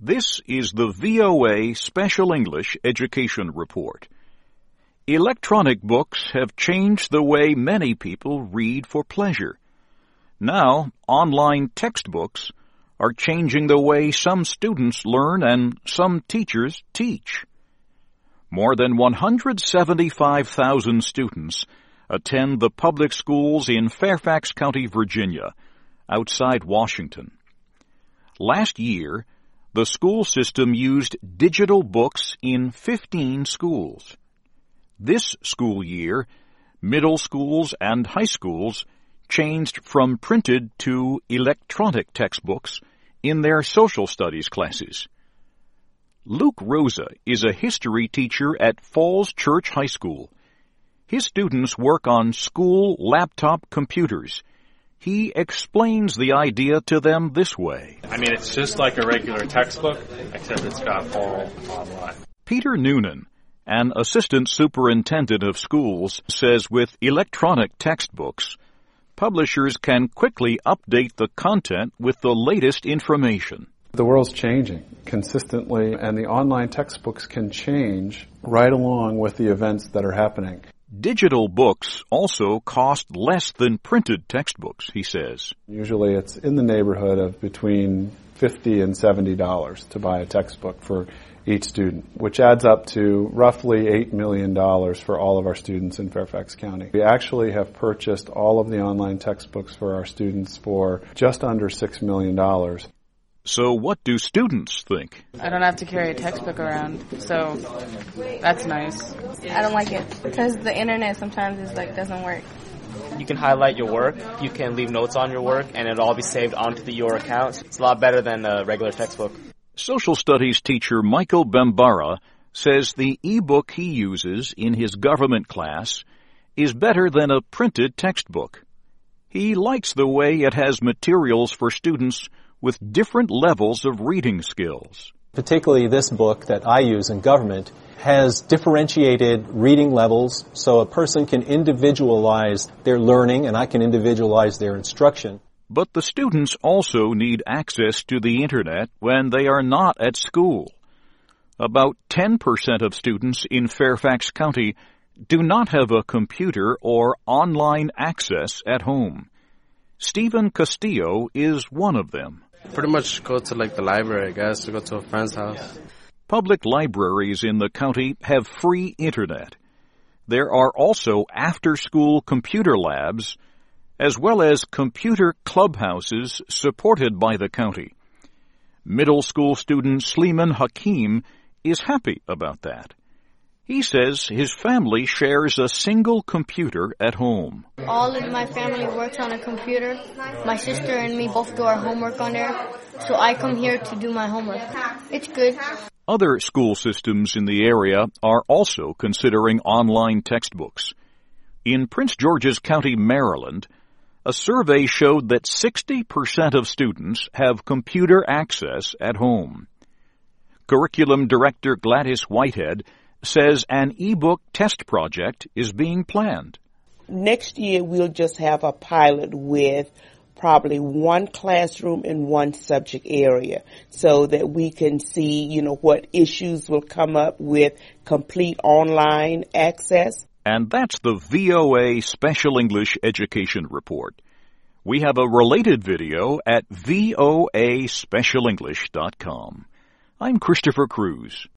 This is the VOA Special English Education Report. Electronic books have changed the way many people read for pleasure. Now, online textbooks are changing the way some students learn and some teachers teach. More than 175,000 students attend the public schools in Fairfax County, Virginia, outside Washington. Last year, the school system used digital books in 15 schools. This school year, middle schools and high schools changed from printed to electronic textbooks in their social studies classes. Luke Rosa is a history teacher at Falls Church High School. His students work on school laptop computers. He explains the idea to them this way. It's just like a regular textbook, except it's got all online. Peter Noonan, an assistant superintendent of schools, says with electronic textbooks, publishers can quickly update the content with the latest information. The world's changing consistently, and the online textbooks can change right along with the events that are happening. Digital books also cost less than printed textbooks, he says. Usually it's in the neighborhood of between $50 and $70 to buy a textbook for each student, which adds up to roughly $8 million for all of our students in Fairfax County. We actually have purchased all of the online textbooks for our students for just under $6 million. So what do students think? I don't have to carry a textbook around, so that's nice. I don't like it because the internet sometimes doesn't work. You can highlight your work, you can leave notes on your work, and it'll all be saved onto your account. It's a lot better than a regular textbook. Social studies teacher Michael Bembara says the e-book he uses in his government class is better than a printed textbook. He likes the way it has materials for students with different levels of reading skills. Particularly this book that I use in government has differentiated reading levels so a person can individualize their learning and I can individualize their instruction. But the students also need access to the Internet when they are not at school. About 10% of students in Fairfax County do not have a computer or online access at home. Stephen Castillo is one of them. Pretty much go to the library, I guess, to go to a friend's house. Public libraries in the county have free Internet. There are also after-school computer labs, as well as computer clubhouses supported by the county. Middle school student Sleeman Hakim is happy about that. He says his family shares a single computer at home. All of my family works on a computer. My sister and me both do our homework on there, so I come here to do my homework. It's good. Other school systems in the area are also considering online textbooks. In Prince George's County, Maryland, a survey showed that 60% of students have computer access at home. Curriculum Director Gladys Whitehead says an e-book test project is being planned. Next year, we'll just have a pilot with probably one classroom in one subject area so that we can see, what issues will come up with complete online access. And that's the VOA Special English Education Report. We have a related video at voaspecialenglish.com. I'm Christopher Cruz.